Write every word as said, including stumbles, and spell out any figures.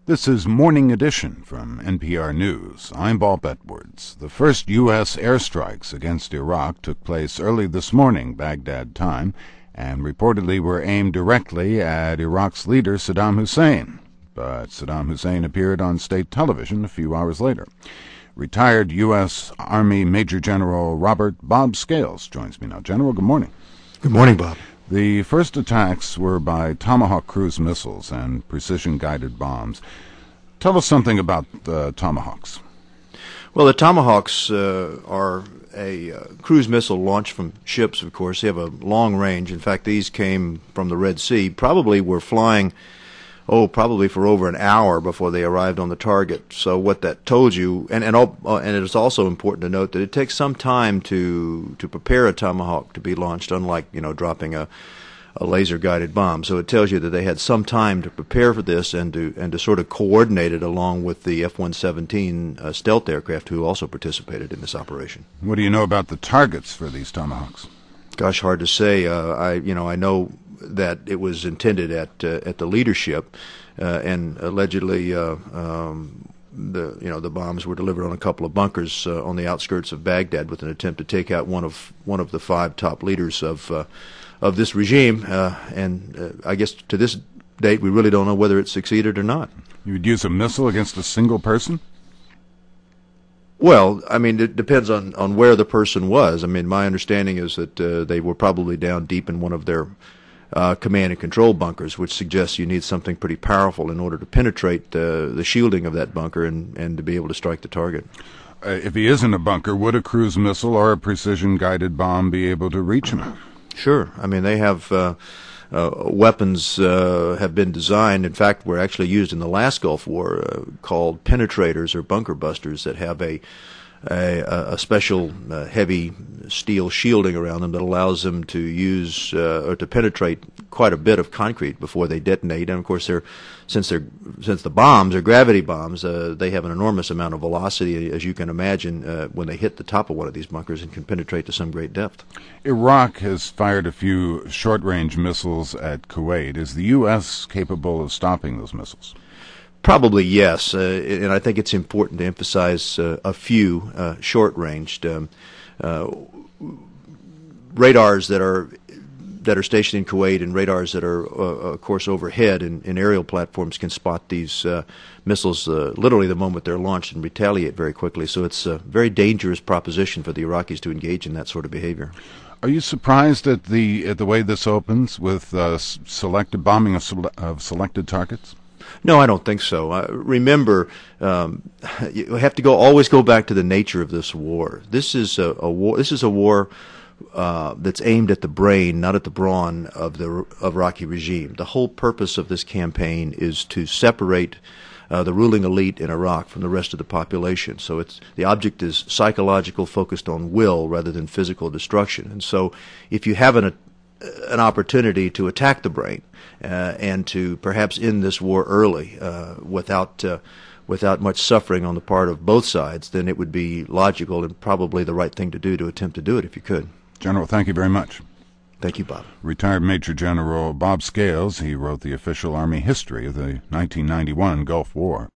This is Morning Edition from N P R News. I'm Bob Edwards. The first U S airstrikes against Iraq took place early this morning, Baghdad time, and reportedly were aimed directly at Iraq's leader, Saddam Hussein. But Saddam Hussein appeared on state television a few hours later. Retired U S Army Major General Robert Bob Scales joins me now. General, good morning. Good morning, Bob. The first attacks were by Tomahawk cruise missiles and precision-guided bombs. Tell us something about the Tomahawks. Well, the Tomahawks uh, are a uh, cruise missile launched from ships, of course. They have a long range. In fact, these came from the Red Sea. Probably were flying, oh, probably for over an hour before they arrived on the target. So what that told you, and and, all, uh, and it is also important to note that it takes some time to to prepare a Tomahawk to be launched, unlike, you know, dropping a, a laser-guided bomb. So it tells you that they had some time to prepare for this and to and to sort of coordinate it along with the F one seventeen uh, stealth aircraft who also participated in this operation. What do you know about the targets for these Tomahawks? Gosh, hard to say. Uh, I you know I know that it was intended at uh, at the leadership, uh, and allegedly uh, um, the you know the bombs were delivered on a couple of bunkers uh, on the outskirts of Baghdad with an attempt to take out one of one of the five top leaders of uh, of this regime. Uh, and uh, I guess to this date we really don't know whether it succeeded or not. You would use a missile against a single person? Well, I mean, it depends on, on where the person was. I mean, my understanding is that uh, they were probably down deep in one of their Uh, command and control bunkers, which suggests you need something pretty powerful in order to penetrate uh, the shielding of that bunker and, and to be able to strike the target. Uh, if he is in a bunker, would a cruise missile or a precision-guided bomb be able to reach him? Sure. I mean, they have uh, uh, weapons uh, have been designed, in fact, were actually used in the last Gulf War, uh, called penetrators or bunker busters that have a A, a special uh, heavy steel shielding around them that allows them to use uh, or to penetrate quite a bit of concrete before they detonate. And of course, they're since they're since the bombs are gravity bombs, uh, they have an enormous amount of velocity, as you can imagine, uh, when they hit the top of one of these bunkers and can penetrate to some great depth. Iraq has fired a few short-range missiles at Kuwait. Is the U S capable of stopping those missiles? Probably yes, uh, and I think it's important to emphasize uh, a few uh, short-ranged um, uh, radars that are that are stationed in Kuwait, and radars that are, uh, of course, overhead and, and aerial platforms can spot these uh, missiles uh, literally the moment they're launched and retaliate very quickly. So it's a very dangerous proposition for the Iraqis to engage in that sort of behavior. Are you surprised at the at the way this opens with uh, selected bombing of, sele of selected targets? No, I don't think so. Uh, remember, um, you have to go always go back to the nature of this war. This is a, a war. This is a war uh, that's aimed at the brain, not at the brawn of the of Iraqi regime. The whole purpose of this campaign is to separate uh, the ruling elite in Iraq from the rest of the population. So it's the object is psychological, focused on will rather than physical destruction. And so, if you have an an opportunity to attack the brain uh, and to perhaps end this war early uh, without uh, without much suffering on the part of both sides, then it would be logical and probably the right thing to do to attempt to do it if you could. General, thank you very much. Thank you, Bob. Retired Major General Bob Scales. He wrote the official Army history of the nineteen ninety-one Gulf War.